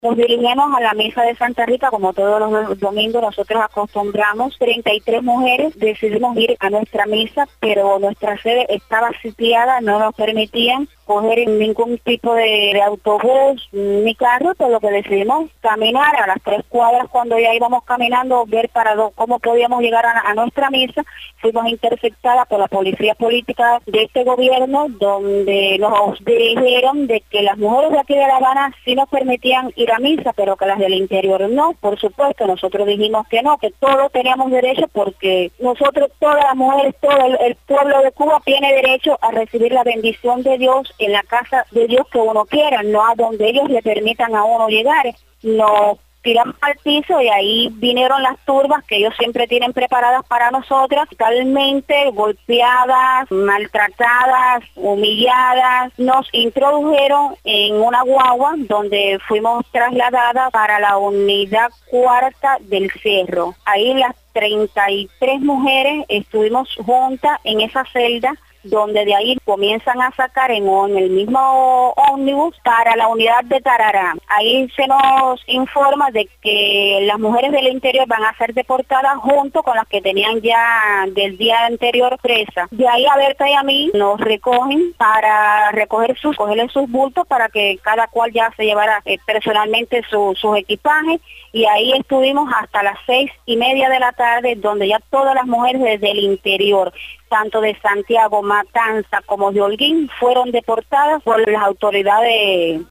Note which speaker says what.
Speaker 1: Nos dirigimos a la misa de Santa Rita, como todos los domingos nosotros acostumbramos. 33 mujeres decidimos ir a nuestra misa, pero nuestra sede estaba sitiada, no nos permitían coger ningún tipo de autobús ni carro, por lo que decidimos caminar a las 3 cuadras. Cuando ya íbamos caminando, ver cómo podíamos llegar a nuestra misa, fuimos interceptadas por la policía política de este gobierno, donde nos dijeron de que las mujeres de aquí de La Habana sí nos permitían ir a misa, pero que las del interior no. Por supuesto, nosotros dijimos que no, que todos teníamos derecho, porque nosotros, todas las mujeres, todo el pueblo de Cuba tiene derecho a recibir la bendición de Dios en la casa de Dios que uno quiera, no a donde ellos le permitan a uno llegar. Nos tiramos al piso y ahí vinieron las turbas que ellos siempre tienen preparadas para nosotras, totalmente golpeadas, maltratadas, humilladas. Nos introdujeron en una guagua donde fuimos trasladadas para la unidad cuarta del Cerro. Ahí las 33 mujeres estuvimos juntas en esa celda, donde de ahí comienzan a sacar en el mismo ómnibus para la unidad de Tarará. Ahí se nos informa de que las mujeres del interior van a ser deportadas junto con las que tenían ya del día anterior presa. De ahí a Berta y a mí nos recogen para cogerles sus bultos para que cada cual ya se llevara personalmente sus equipajes, y ahí estuvimos hasta las 6:30 de la tarde, donde ya todas las mujeres desde el interior, tanto de Santiago, Matanza como de Holguín, fueron deportadas por las autoridades